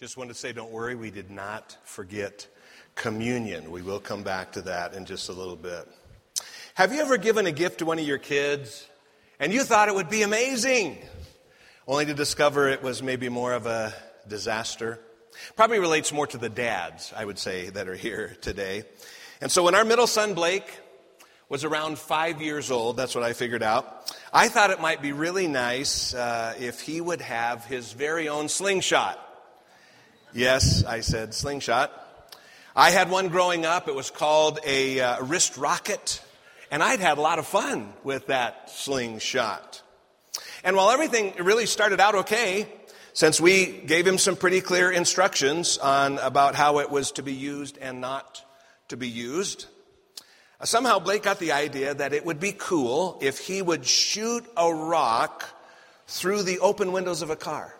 Just wanted to say, don't worry, we did not forget communion. We will come back to that in just a little bit. Have you ever given a gift to one of your kids and you thought it would be amazing, only to discover it was maybe more of a disaster? Probably relates more to the dads, I would say, that are here today. And so when our middle son, Blake, was around 5 years old, that's what I figured out, I thought it might be really nice if he would have his very own slingshot. Yes, I said slingshot. I had one growing up. It was called a wrist rocket, and I'd had a lot of fun with that slingshot. And while everything really started out okay, since we gave him some pretty clear instructions about how it was to be used and not to be used, somehow Blake got the idea that it would be cool if he would shoot a rock through the open windows of a car.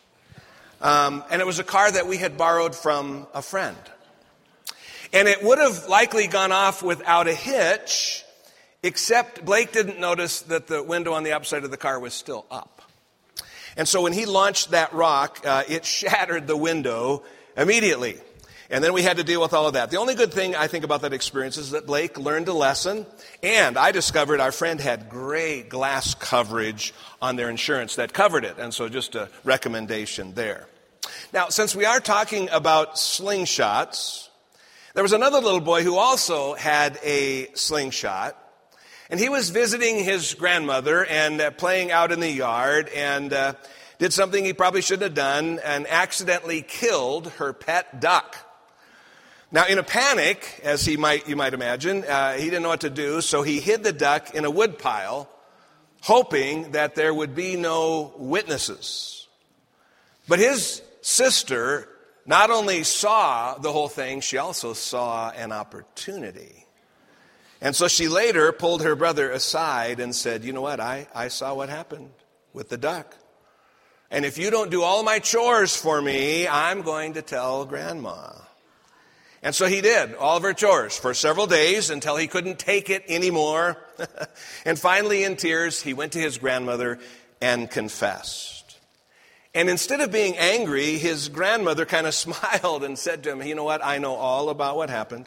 And it was a car that we had borrowed from a friend. And it would have likely gone off without a hitch, except Blake didn't notice that the window on the outside of the car was still up. And so when he launched that rock, it shattered the window immediately. And then we had to deal with all of that. The only good thing I think about that experience is that Blake learned a lesson, and I discovered our friend had great glass coverage on their insurance that covered it. And so just a recommendation there. Now, since we are talking about slingshots, there was another little boy who also had a slingshot, and he was visiting his grandmother and playing out in the yard and did something he probably shouldn't have done and accidentally killed her pet duck. Now, in a panic, as you might imagine, he didn't know what to do, so he hid the duck in a woodpile, hoping that there would be no witnesses. But his sister not only saw the whole thing, she also saw an opportunity. And so she later pulled her brother aside and said, you know what, I saw what happened with the duck. And if you don't do all my chores for me, I'm going to tell Grandma. And so he did all of her chores for several days until he couldn't take it anymore. And finally, in tears, he went to his grandmother and confessed. And instead of being angry, his grandmother kind of smiled and said to him, you know what, I know all about what happened.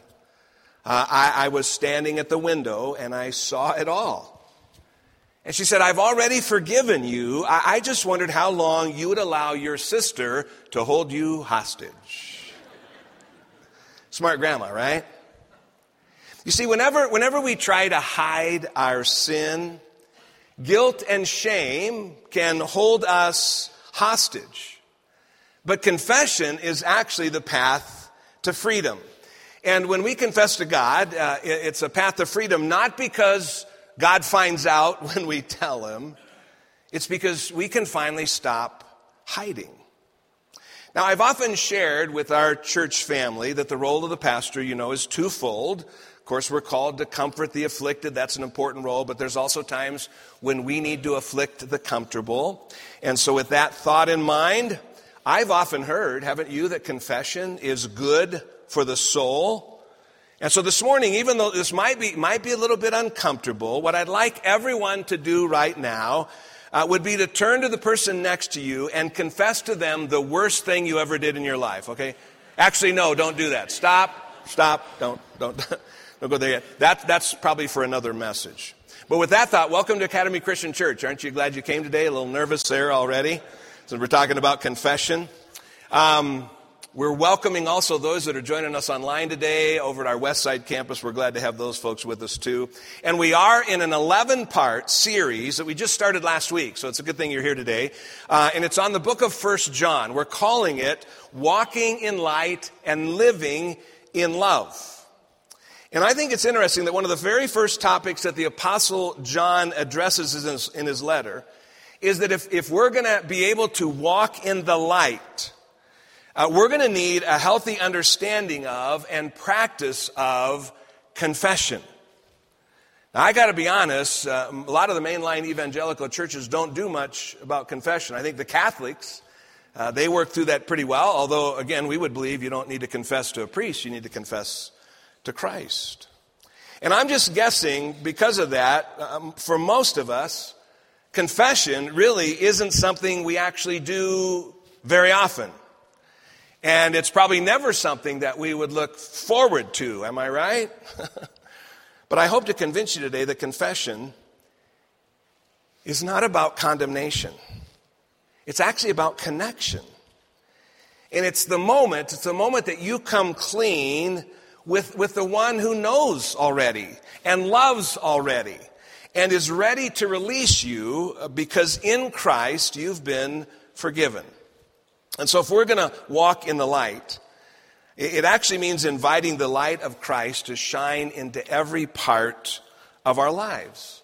I was standing at the window and I saw it all. And she said, I've already forgiven you. I just wondered how long you would allow your sister to hold you hostage. Smart grandma, right? You see, whenever we try to hide our sin, guilt and shame can hold us hostage. But confession is actually the path to freedom. And when we confess to God, it's a path to freedom, not because God finds out when we tell him. It's because we can finally stop hiding. Now, I've often shared with our church family that the role of the pastor, is twofold. Of course, we're called to comfort the afflicted. That's an important role. But there's also times when we need to afflict the comfortable. And so with that thought in mind, I've often heard, haven't you, that confession is good for the soul. And so this morning, even though this might be a little bit uncomfortable, what I'd like everyone to do right now would be to turn to the person next to you and confess to them the worst thing you ever did in your life, okay? Actually, no, don't do that. Stop, don't go there yet. That's probably for another message. But with that thought, welcome to Academy Christian Church. Aren't you glad you came today? A little nervous there already. So we're talking about confession. We're welcoming also those that are joining us online today over at our Westside campus. We're glad to have those folks with us too. And we are in an 11-part series that we just started last week. So it's a good thing you're here today. And it's on the book of 1 John. We're calling it Walking in Light and Living in Love. And I think it's interesting that one of the very first topics that the Apostle John addresses in his letter is that if we're going to be able to walk in the light, we're going to need a healthy understanding of and practice of confession. Now, I got to be honest, a lot of the mainline evangelical churches don't do much about confession. I think the Catholics, they work through that pretty well, although, again, we would believe you don't need to confess to a priest, you need to confess to Christ. And I'm just guessing, because of that, for most of us, confession really isn't something we actually do very often. And it's probably never something that we would look forward to, am I right? But I hope to convince you today that confession is not about condemnation. It's actually about connection. And it's the moment that you come clean with the one who knows already and loves already and is ready to release you because in Christ you've been forgiven. And so if we're going to walk in the light, it actually means inviting the light of Christ to shine into every part of our lives.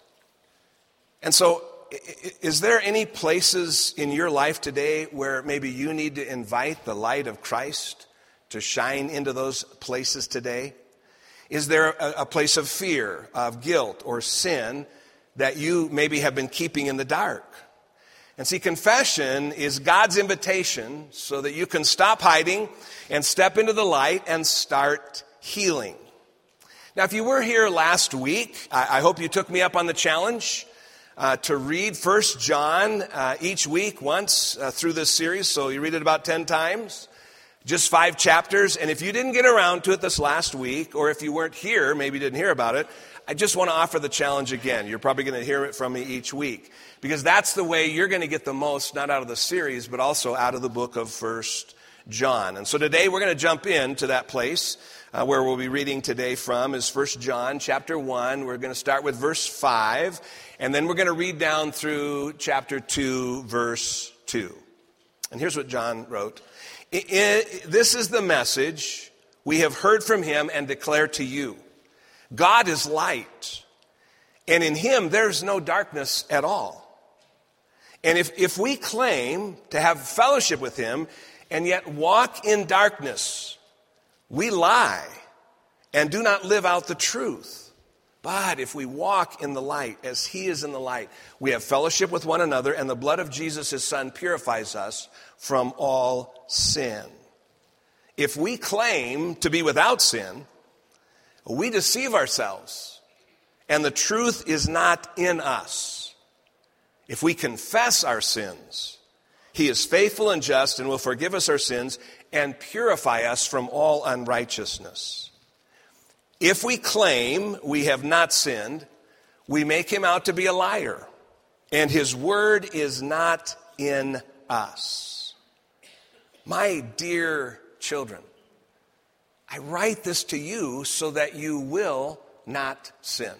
And so, is there any places in your life today where maybe you need to invite the light of Christ to shine into those places today? Is there a place of fear, of guilt, or sin that you maybe have been keeping in the dark? And see, confession is God's invitation so that you can stop hiding and step into the light and start healing. Now, if you were here last week, I hope you took me up on the challenge to read 1 John each week once through this series. So you read it about 10 times, just 5 chapters. And if you didn't get around to it this last week, or if you weren't here, maybe you didn't hear about it, I just want to offer the challenge again. You're probably going to hear it from me each week, because that's the way you're going to get the most, not out of the series, but also out of the book of 1 John. And so today we're going to jump into that place where we'll be reading today from is 1 John chapter 1. We're going to start with verse 5, and then we're going to read down through chapter 2, verse 2. And here's what John wrote. This is the message we have heard from him and declare to you. God is light, and in him there's no darkness at all. And if we claim to have fellowship with him and yet walk in darkness, we lie and do not live out the truth. But if we walk in the light as he is in the light, we have fellowship with one another, and the blood of Jesus, his son, purifies us from all sin. If we claim to be without sin, we deceive ourselves, and the truth is not in us. If we confess our sins, he is faithful and just and will forgive us our sins and purify us from all unrighteousness. If we claim we have not sinned, we make him out to be a liar, and his word is not in us. My dear children, I write this to you so that you will not sin.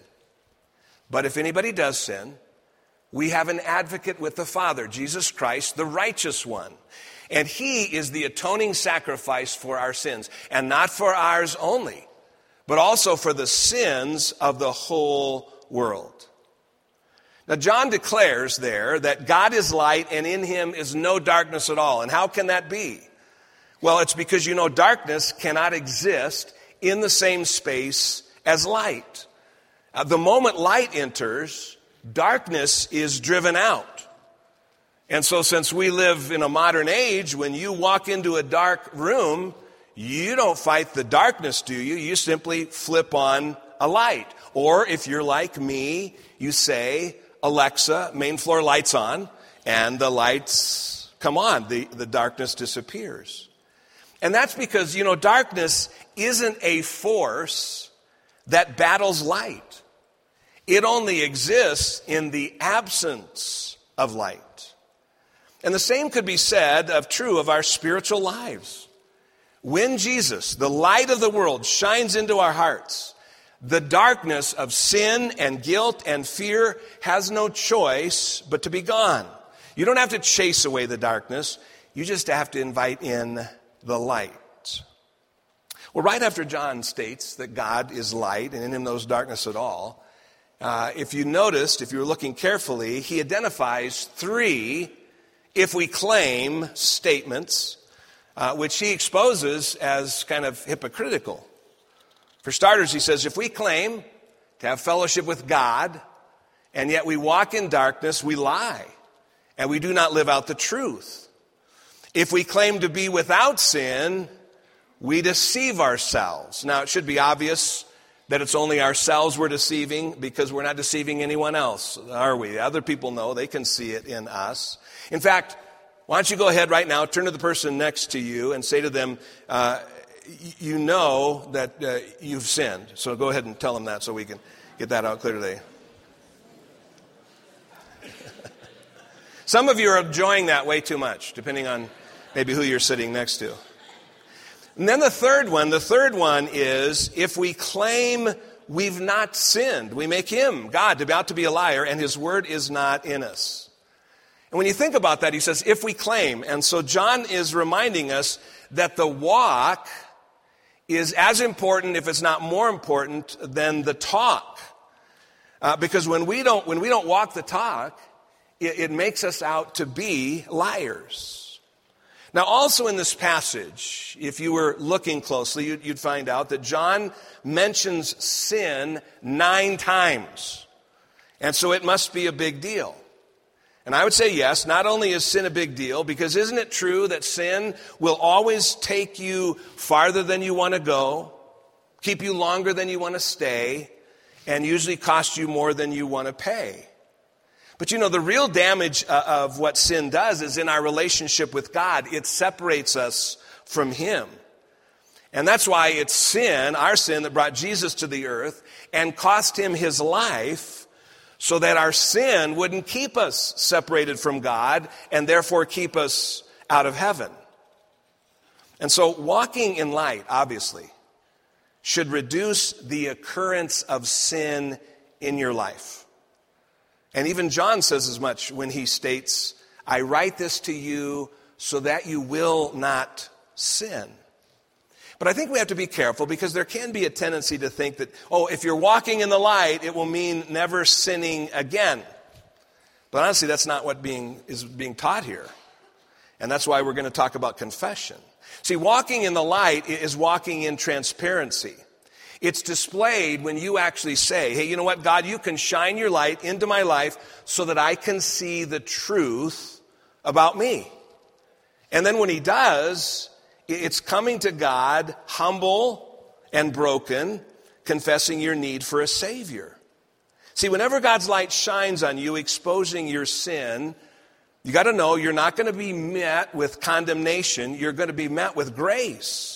But if anybody does sin, we have an advocate with the Father, Jesus Christ, the righteous one. And he is the atoning sacrifice for our sins, and not for ours only, but also for the sins of the whole world. Now, John declares there that God is light and in him is no darkness at all. And how can that be? Well, it's because darkness cannot exist in the same space as light. The moment light enters, darkness is driven out. And so since we live in a modern age, when you walk into a dark room, you don't fight the darkness, do you? You simply flip on a light. Or if you're like me, you say, Alexa, main floor lights on, and the lights come on. The darkness disappears. And that's because, darkness isn't a force that battles light. It only exists in the absence of light. And the same could be said true of our spiritual lives. When Jesus, the light of the world, shines into our hearts, the darkness of sin and guilt and fear has no choice but to be gone. You don't have to chase away the darkness. You just have to invite in the light. Well, right after John states that God is light and in him no darkness at all, if you noticed, if you were looking carefully, he identifies 3, if we claim, statements, which he exposes as kind of hypocritical. For starters, he says, if we claim to have fellowship with God, and yet we walk in darkness, we lie, and we do not live out the truth. If we claim to be without sin, we deceive ourselves. Now, it should be obvious that it's only ourselves we're deceiving, because we're not deceiving anyone else, are we? Other people know, they can see it in us. In fact, Why don't you go ahead right now, turn to the person next to you and say to them, you know that you've sinned. So go ahead and tell them that so we can get that out clear today. Some of you are enjoying that way too much, depending on maybe who you're sitting next to. And then the third one is if we claim we've not sinned, we make him, God, out to be a liar, and his word is not in us. And when you think about that, he says, if we claim. And so John is reminding us that the walk is as important, if it's not more important, than the talk. Because when we don't walk the talk, it makes us out to be liars. Now, also in this passage, if you were looking closely, you'd find out that John mentions sin 9 times. And so it must be a big deal. And I would say yes, not only is sin a big deal, because isn't it true that sin will always take you farther than you want to go, keep you longer than you want to stay, and usually cost you more than you want to pay? But you know, the real damage of what sin does is in our relationship with God. It separates us from him. And that's why it's sin, our sin, that brought Jesus to the earth and cost him his life so that our sin wouldn't keep us separated from God and therefore keep us out of heaven. And so walking in light, obviously, should reduce the occurrence of sin in your life. And even John says as much when he states, I write this to you so that you will not sin. But I think we have to be careful because there can be a tendency to think that, if you're walking in the light, it will mean never sinning again. But honestly, that's not what is being taught here. And that's why we're going to talk about confession. See, walking in the light is walking in transparency. It's displayed when you actually say, hey, you know what, God, you can shine your light into my life so that I can see the truth about me. And then when he does, it's coming to God humble and broken, confessing your need for a Savior. See, whenever God's light shines on you, exposing your sin, you got to know you're not going to be met with condemnation. You're going to be met with grace.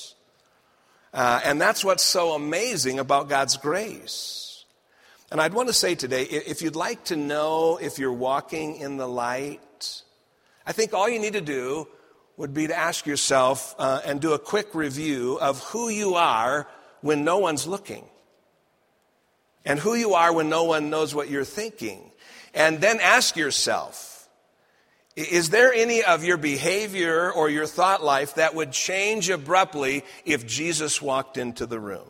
And that's what's so amazing about God's grace. And I'd want to say today, if you'd like to know if you're walking in the light, I think all you need to do would be to ask yourself and do a quick review of who you are when no one's looking. And who you are when no one knows what you're thinking. And then ask yourself, is there any of your behavior or your thought life that would change abruptly if Jesus walked into the room?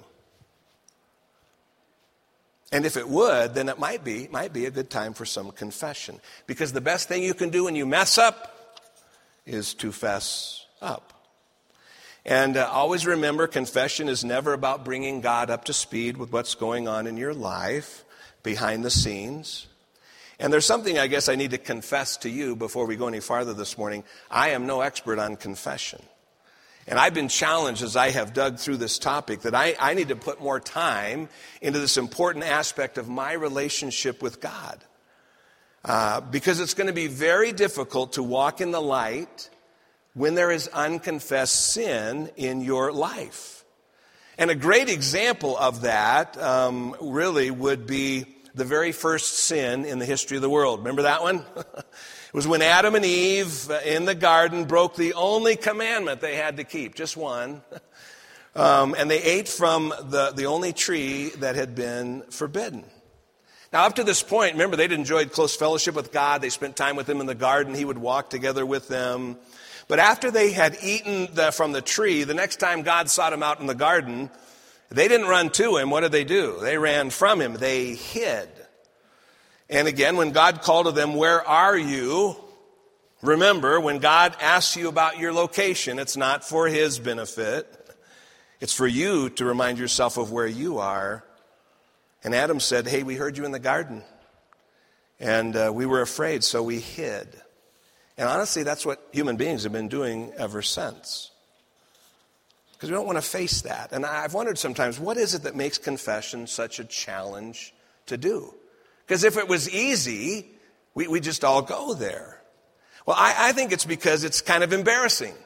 And if it would, then it might be a good time for some confession. Because the best thing you can do when you mess up is to fess up. And always remember, confession is never about bringing God up to speed with what's going on in your life behind the scenes. And there's something I guess I need to confess to you before we go any farther this morning. I am no expert on confession. And I've been challenged as I have dug through this topic that I need to put more time into this important aspect of my relationship with God. Because it's going to be very difficult to walk in the light when there is unconfessed sin in your life. And a great example of that really would be the very first sin in the history of the world. Remember that one? It was when Adam and Eve in the garden broke the only commandment they had to keep, just one. And they ate from the only tree that had been forbidden. Now, up to this point, remember, they'd enjoyed close fellowship with God. They spent time with him in the garden. He would walk together with them. But after they had eaten from the tree, the next time God sought them out in the garden, they didn't run to him. What did they do? They ran from him. They hid. And again, when God called to them, where are you? Remember, when God asks you about your location, it's not for his benefit. It's for you to remind yourself of where you are. And Adam said, hey, we heard you in the garden. And we were afraid, so we hid. And honestly, that's what human beings have been doing ever since. Because we don't want to face that. And I've wondered sometimes, what is it that makes confession such a challenge to do? Because if it was easy, we just all go there. Well, I think it's because it's kind of embarrassing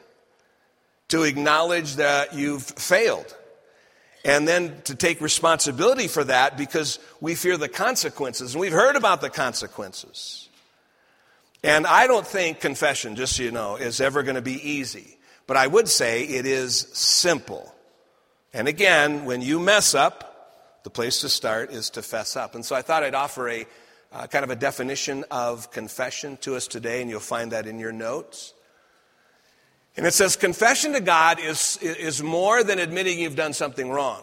to acknowledge that you've failed and then to take responsibility for that because we fear the consequences. And we've heard about the consequences. And I don't think confession, just so you know, is ever going to be easy. But I would say it is simple. And again, when you mess up, the place to start is to fess up. And so I thought I'd offer a kind of a definition of confession to us today, and you'll find that in your notes. And it says, confession to God is more than admitting you've done something wrong.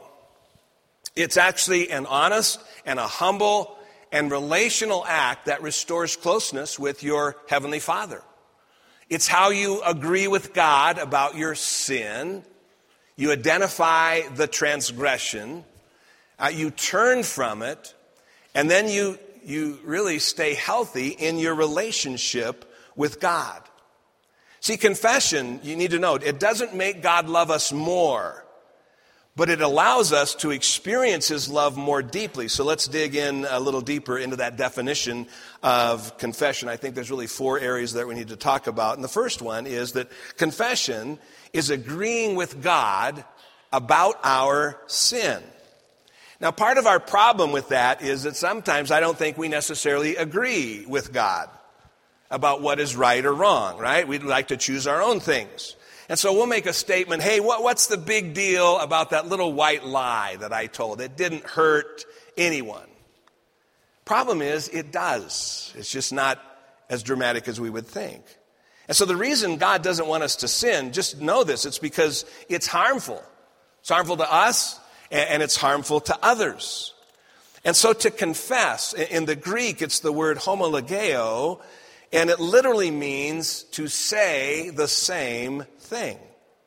It's actually an honest and a humble and relational act that restores closeness with your Heavenly Father. It's how you agree with God about your sin. You identify the transgression. You turn from it. And then you really stay healthy in your relationship with God. See, confession, you need to note, it doesn't make God love us more, but it allows us to experience His love more deeply. So let's dig in a little deeper into that definition of confession. I think there's really 4 areas that we need to talk about. And the first one is that confession is agreeing with God about our sin. Now, part of our problem with that is that sometimes I don't think we necessarily agree with God about what is right or wrong, right? We'd like to choose our own things. And so we'll make a statement, hey, what's the big deal about that little white lie that I told? It didn't hurt anyone. Problem is, it does. It's just not as dramatic as we would think. And so the reason God doesn't want us to sin, just know this, it's because it's harmful. It's harmful to us, and it's harmful to others. And so to confess, in the Greek, it's the word homologeo, and it literally means to say the same thing.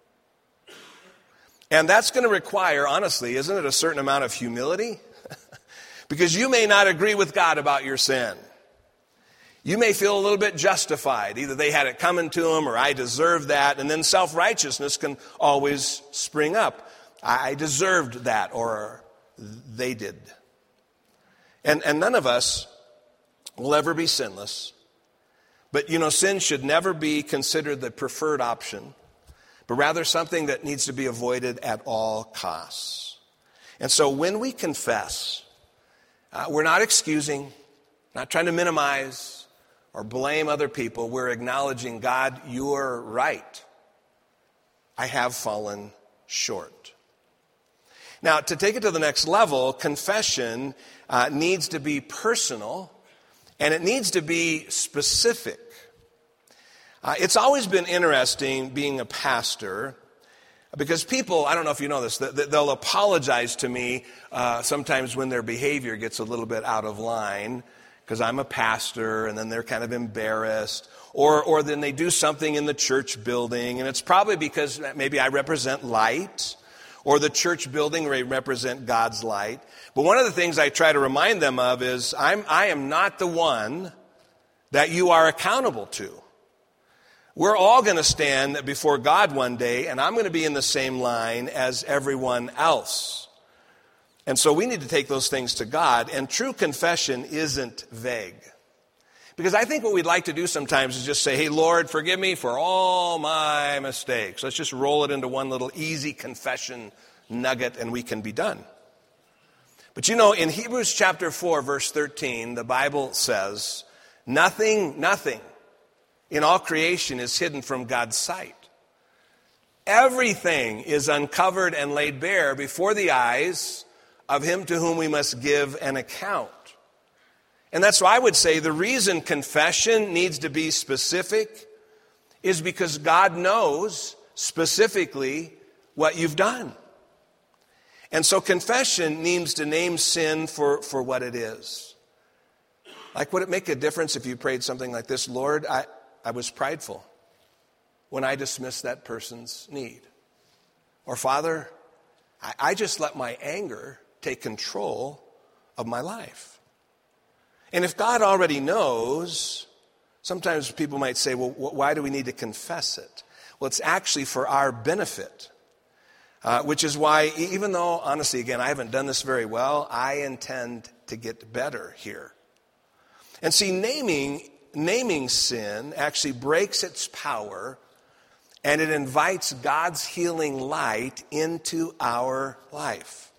And that's going to require, honestly, isn't it, a certain amount of humility? Because you may not agree with God about your sin. You may feel a little bit justified. Either they had it coming to them or I deserve that. And then self-righteousness can always spring up. I deserved that, or they did. And none of us will ever be sinless. But, sin should never be considered the preferred option, but rather something that needs to be avoided at all costs. And so when we confess, we're not excusing, not trying to minimize or blame other people. We're acknowledging, God, you're right. I have fallen short. Now, to take it to the next level, confession needs to be personal, and it needs to be specific. It's always been interesting being a pastor, because people, I don't know if you know this, they'll apologize to me sometimes when their behavior gets a little bit out of line, because I'm a pastor, and then they're kind of embarrassed. Or then they do something in the church building, and it's probably because maybe I represent light, or the church building may represent God's light. But one of the things I try to remind them of is I am not the one that you are accountable to. We're all going to stand before God one day, and I'm going to be in the same line as everyone else. And so we need to take those things to God, and true confession isn't vague. Because I think what we'd like to do sometimes is just say, hey, Lord, forgive me for all my mistakes. Let's just roll it into one little easy confession nugget, and we can be done. But in Hebrews chapter 4, verse 13, the Bible says, nothing in all creation is hidden from God's sight. Everything is uncovered and laid bare before the eyes of Him to whom we must give an account. And that's why I would say the reason confession needs to be specific is because God knows specifically what you've done. And so confession needs to name sin for what it is. Like, would it make a difference if you prayed something like this? Lord, I was prideful when I dismissed that person's need. Or, Father, I just let my anger take control of my life. And if God already knows, sometimes people might say, well, why do we need to confess it? Well, it's actually for our benefit, which is why, even though, honestly, again, I haven't done this very well, I intend to get better here. And see, naming naming sin actually breaks its power, and it invites God's healing light into our life.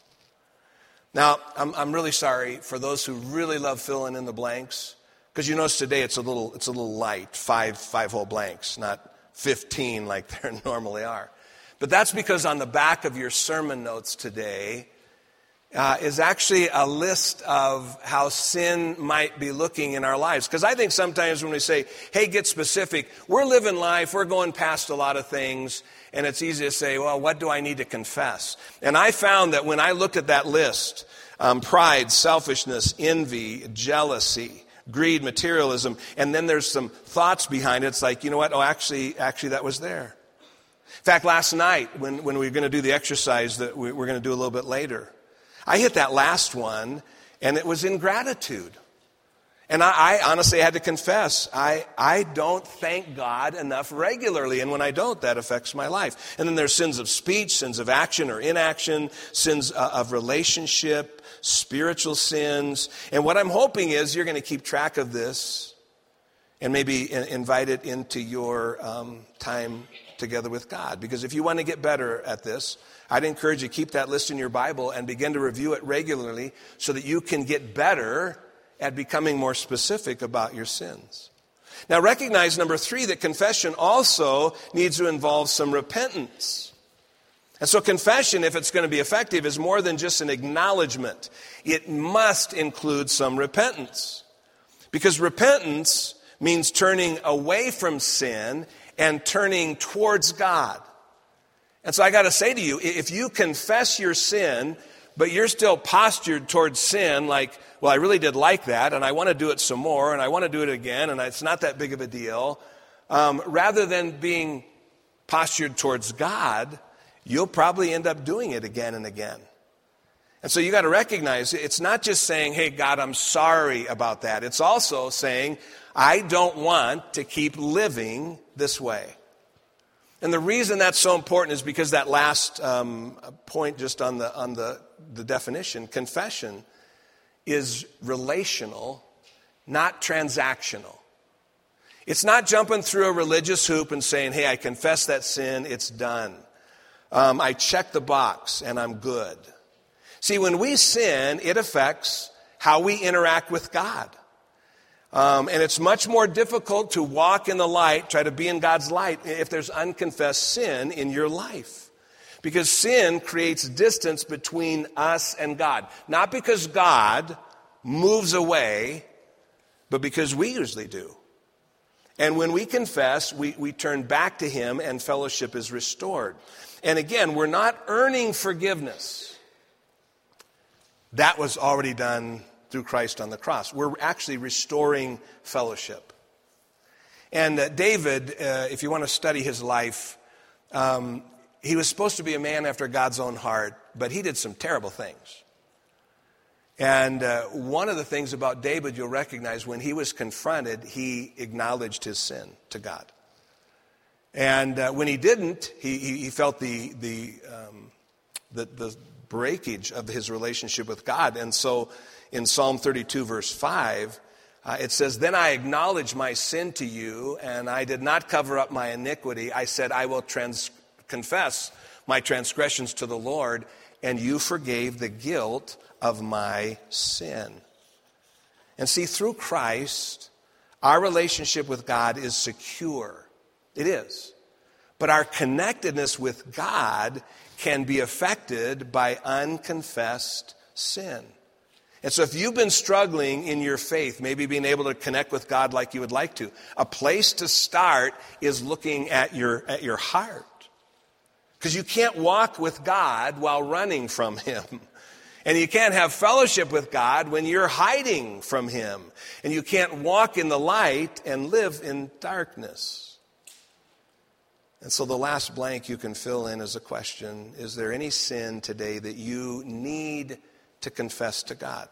Now, I'm really sorry for those who really love filling in the blanks, because you notice today it's a little light, five whole blanks, not 15 like there normally are. But that's because on the back of your sermon notes today is actually a list of how sin might be looking in our lives. Because I think sometimes when we say, hey, get specific, we're living life, we're going past a lot of things, and it's easy to say, well, what do I need to confess? And I found that when I looked at that list, pride, selfishness, envy, jealousy, greed, materialism, and then there's some thoughts behind it. It's like, you know what? Oh, actually that was there. In fact, last night when we were going to do the exercise that we're going to do a little bit later, I hit that last one, and it was ingratitude. And I honestly had to confess, I don't thank God enough regularly, and when I don't, that affects my life. And then there's sins of speech, sins of action or inaction, sins of relationship, spiritual sins. And what I'm hoping is you're going to keep track of this and maybe invite it into your time together with God. Because if you want to get better at this, I'd encourage you to keep that list in your Bible and begin to review it regularly so that you can get better at becoming more specific about your sins. Now recognize, number 3, that confession also needs to involve some repentance. And so confession, if it's going to be effective, is more than just an acknowledgement. It must include some repentance. Because repentance means turning away from sin and turning towards God. And so I got to say to you, if you confess your sin, but you're still postured towards sin, like, well, I really did like that, and I want to do it some more, and I want to do it again, and it's not that big of a deal, rather than being postured towards God, you'll probably end up doing it again and again. And so you got to recognize it's not just saying, hey, God, I'm sorry about that. It's also saying, I don't want to keep living this way. And the reason that's so important is because that last point just on the definition, confession is relational, not transactional. It's not jumping through a religious hoop and saying, hey, I confess that sin, it's done. I check the box and I'm good. See, when we sin, it affects how we interact with God. And it's much more difficult to walk in the light, try to be in God's light, if there's unconfessed sin in your life. Because sin creates distance between us and God. Not because God moves away, but because we usually do. And when we confess, we turn back to Him and fellowship is restored. And again, we're not earning forgiveness. That was already done through Christ on the cross. We're actually restoring fellowship. And David, if you want to study his life, he was supposed to be a man after God's own heart, but he did some terrible things. And one of the things about David you'll recognize, when he was confronted, he acknowledged his sin to God. And when he didn't, he felt the breakage of his relationship with God. And so in Psalm 32, verse 5, it says, then I acknowledged my sin to you, and I did not cover up my iniquity. I said, I will confess my transgressions to the Lord, and you forgave the guilt of my sin. And see, through Christ, our relationship with God is secure. It is. But our connectedness with God can be affected by unconfessed sin. And so if you've been struggling in your faith, maybe being able to connect with God like you would like to, a place to start is looking at your heart. Because you can't walk with God while running from Him. And you can't have fellowship with God when you're hiding from Him. And you can't walk in the light and live in darkness. And so the last blank you can fill in is a question: is there any sin today that you need to confess to God?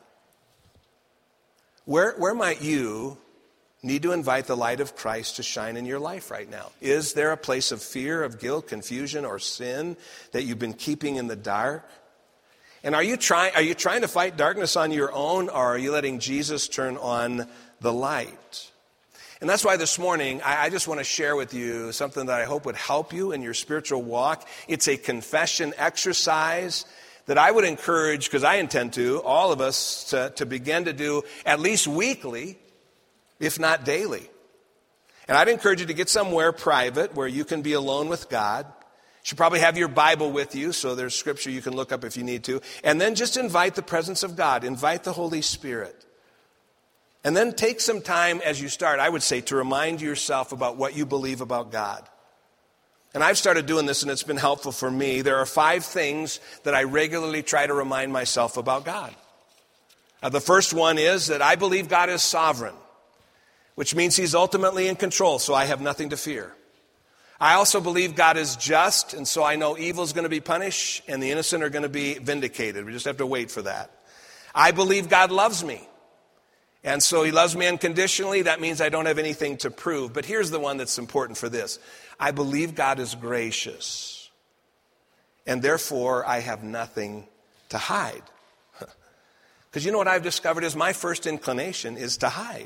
Where might you need to invite the light of Christ to shine in your life right now? Is there a place of fear, of guilt, confusion, or sin that you've been keeping in the dark? And are you trying to fight darkness on your own, or are you letting Jesus turn on the light? And that's why this morning, I just want to share with you something that I hope would help you in your spiritual walk. It's a confession exercise that I would encourage, because I intend to, all of us to begin to do at least weekly, if not daily. And I'd encourage you to get somewhere private where you can be alone with God. You should probably have your Bible with you, so there's scripture you can look up if you need to. And then just invite the presence of God. Invite the Holy Spirit. And then take some time as you start, I would say, to remind yourself about what you believe about God. And I've started doing this, and it's been helpful for me. There are 5 things that I regularly try to remind myself about God. The first one is that I believe God is sovereign, which means he's ultimately in control, so I have nothing to fear. I also believe God is just, and so I know evil is going to be punished and the innocent are going to be vindicated. We just have to wait for that. I believe God loves me, and so he loves me unconditionally. That means I don't have anything to prove. But here's the one that's important for this. I believe God is gracious, and therefore I have nothing to hide. Because you know what I've discovered is my first inclination is to hide.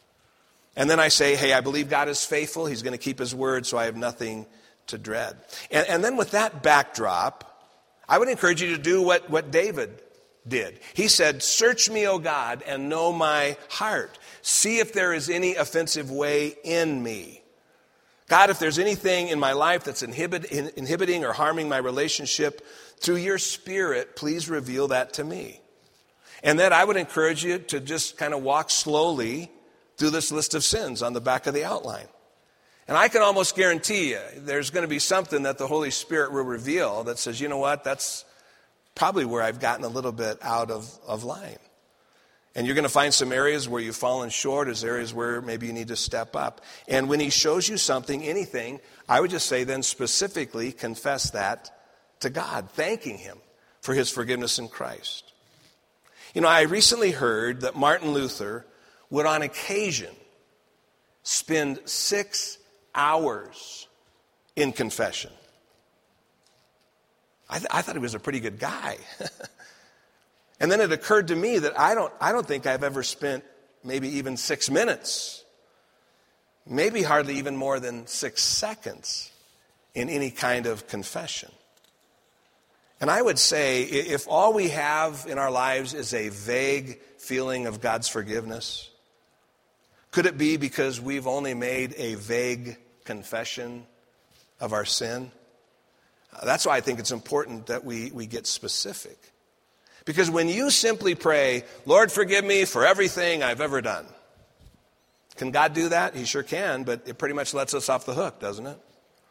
And then I say, hey, I believe God is faithful. He's going to keep his word, so I have nothing to dread. And then with that backdrop, I would encourage you to do what David did. He said, search me, O God, and know my heart. See if there is any offensive way in me. God, if there's anything in my life that's inhibiting or harming my relationship, through your Spirit, please reveal that to me. And then I would encourage you to just kind of walk slowly through this list of sins on the back of the outline. And I can almost guarantee you there's going to be something that the Holy Spirit will reveal that says, you know what, that's probably where I've gotten a little bit out of line. And you're going to find some areas where you've fallen short, as areas where maybe you need to step up. And when he shows you something, anything, I would just say then specifically confess that to God, thanking him for his forgiveness in Christ. You know, I recently heard that Martin Luther would on occasion spend 6 hours in confession. I thought he was a pretty good guy. And then it occurred to me that I don't think I've ever spent maybe even 6 minutes, maybe hardly even more than 6 seconds in any kind of confession. And I would say if all we have in our lives is a vague feeling of God's forgiveness, could it be because we've only made a vague confession of our sin? That's why I think it's important that we get specific. Because when you simply pray, Lord, forgive me for everything I've ever done. Can God do that? He sure can, but it pretty much lets us off the hook, doesn't it?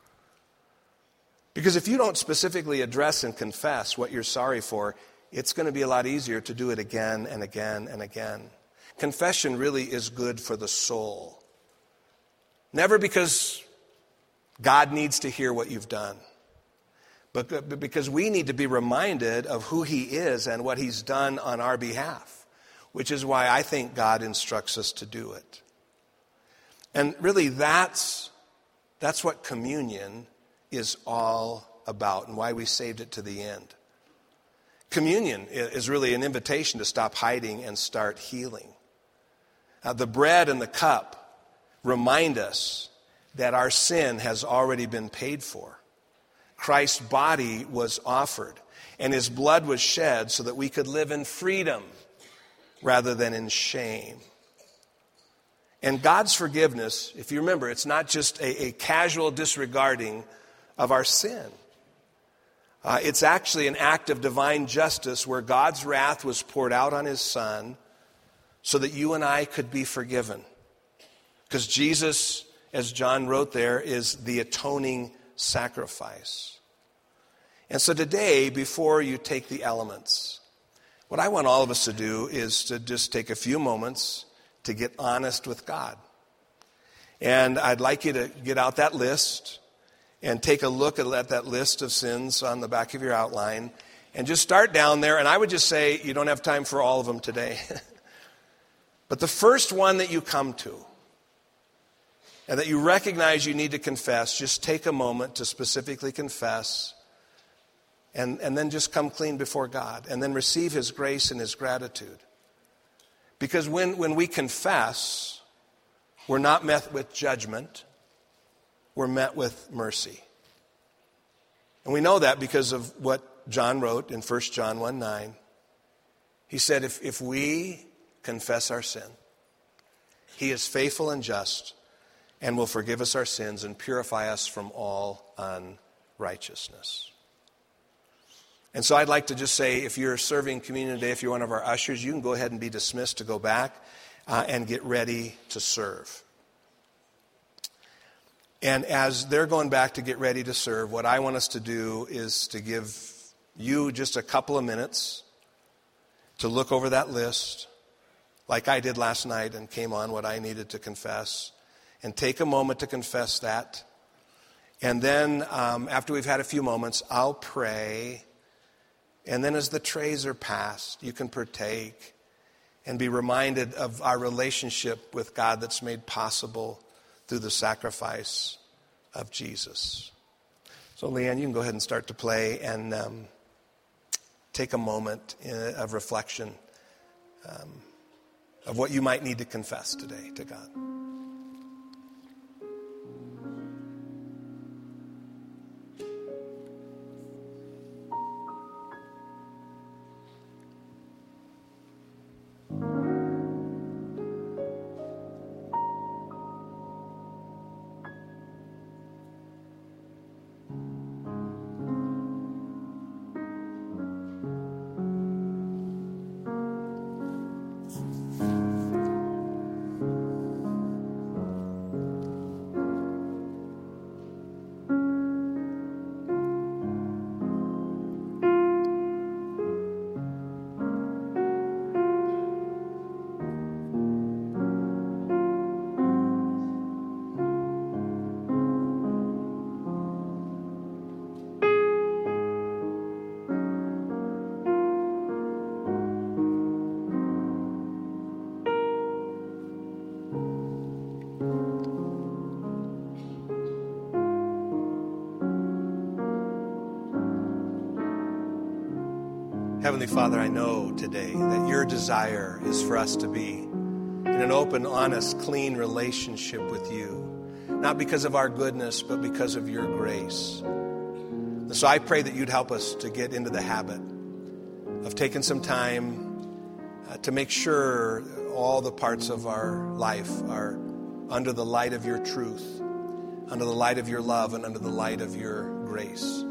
Because if you don't specifically address and confess what you're sorry for, it's going to be a lot easier to do it again and again and again. Confession really is good for the soul. Never because God needs to hear what you've done, but because we need to be reminded of who he is and what he's done on our behalf, which is why I think God instructs us to do it. And really that's what communion is all about and why we saved it to the end. Communion is really an invitation to stop hiding and start healing. The bread and the cup remind us that our sin has already been paid for. Christ's body was offered, and his blood was shed so that we could live in freedom rather than in shame. And God's forgiveness, if you remember, it's not just a casual disregarding of our sin. It's actually an act of divine justice where God's wrath was poured out on his Son so that you and I could be forgiven. Because Jesus, as John wrote there, is the atoning sacrifice. And so today, before you take the elements, what I want all of us to do is to just take a few moments to get honest with God. And I'd like you to get out that list and take a look at that list of sins on the back of your outline and just start down there. And I would just say you don't have time for all of them today. But the first one that you come to and that you recognize you need to confess, just take a moment to specifically confess and then just come clean before God and then receive his grace and his gratitude. Because when we confess, we're not met with judgment. We're met with mercy. And we know that because of what John wrote in 1 John 1:9. He said, if we confess our sin, he is faithful and just and will forgive us our sins and purify us from all unrighteousness. And so I'd like to just say, if you're serving communion today, if you're one of our ushers, you can go ahead and be dismissed to go back and get ready to serve. And as they're going back to get ready to serve, what I want us to do is to give you just a couple of minutes to look over that list, like I did last night and came on what I needed to confess, and take a moment to confess that. And then after we've had a few moments, I'll pray. And then as the trays are passed, you can partake and be reminded of our relationship with God that's made possible through the sacrifice of Jesus. So Leanne, you can go ahead and start to play and take a moment of reflection of what you might need to confess today to God. Heavenly Father, I know today that your desire is for us to be in an open, honest, clean relationship with you, not because of our goodness, but because of your grace. And so I pray that you'd help us to get into the habit of taking some time to make sure all the parts of our life are under the light of your truth, under the light of your love, and under the light of your grace.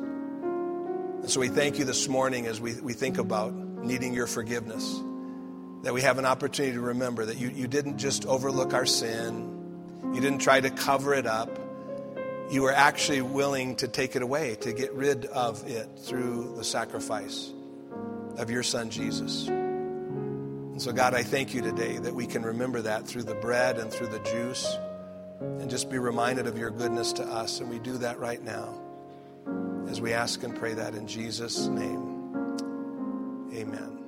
And so we thank you this morning as we think about needing your forgiveness, that we have an opportunity to remember that you didn't just overlook our sin. You didn't try to cover it up. You were actually willing to take it away, to get rid of it through the sacrifice of your Son, Jesus. And so, God, I thank you today that we can remember that through the bread and through the juice and just be reminded of your goodness to us. And we do that right now as we ask and pray that in Jesus' name. Amen.